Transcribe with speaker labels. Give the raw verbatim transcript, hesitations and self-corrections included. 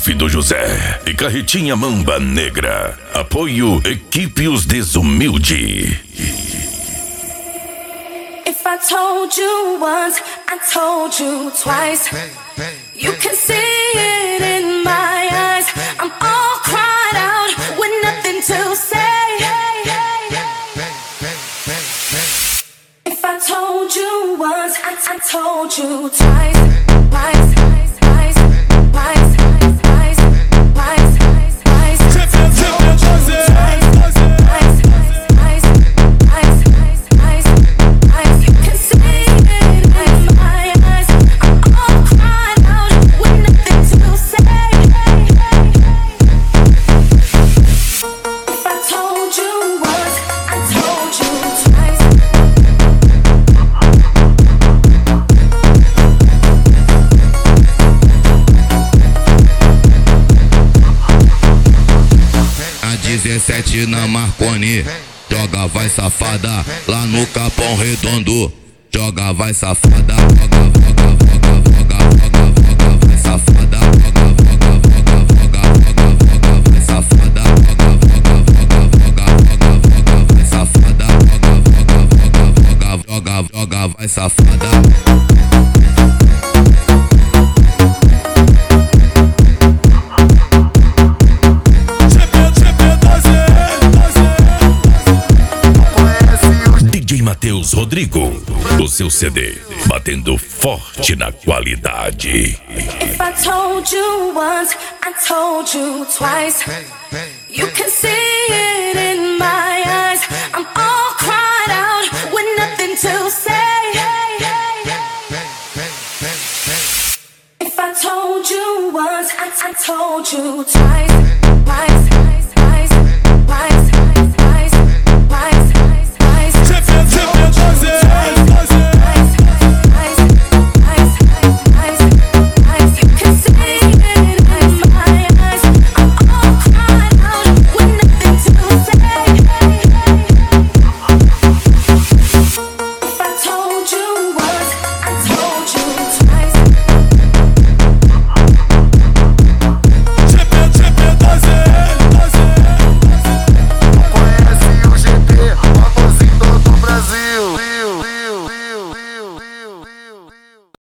Speaker 1: Ralph do José e Carretinha Mamba Negra. Apoio Equipe Os Desumilde.
Speaker 2: If I told you once, I told you twice. You can see it in my eyes. I'm all cried out with nothing to say. If I told you once, I, I told you twice. Twice, twice, twice, twice, twice, twice, twice.
Speaker 3: Tip, tip, tip, tip, dezessete na Marconi, joga vai safada, lá no Capão Redondo, joga vai safada, joga, joga, joga, joga, joga, joga, vai safada, joga, joga, joga, joga, joga, joga, vai safada, joga, joga, joga, joga, joga, joga, vai safada, joga, joga, joga, joga, joga, joga, vai safada.
Speaker 1: Matheus Rodrigo, o seu C D, batendo forte na qualidade.
Speaker 2: If I told you once, I told you twice. You can see it in my eyes. I'm all cried out with nothing to say. If I told you once, I, I told you twice, twice.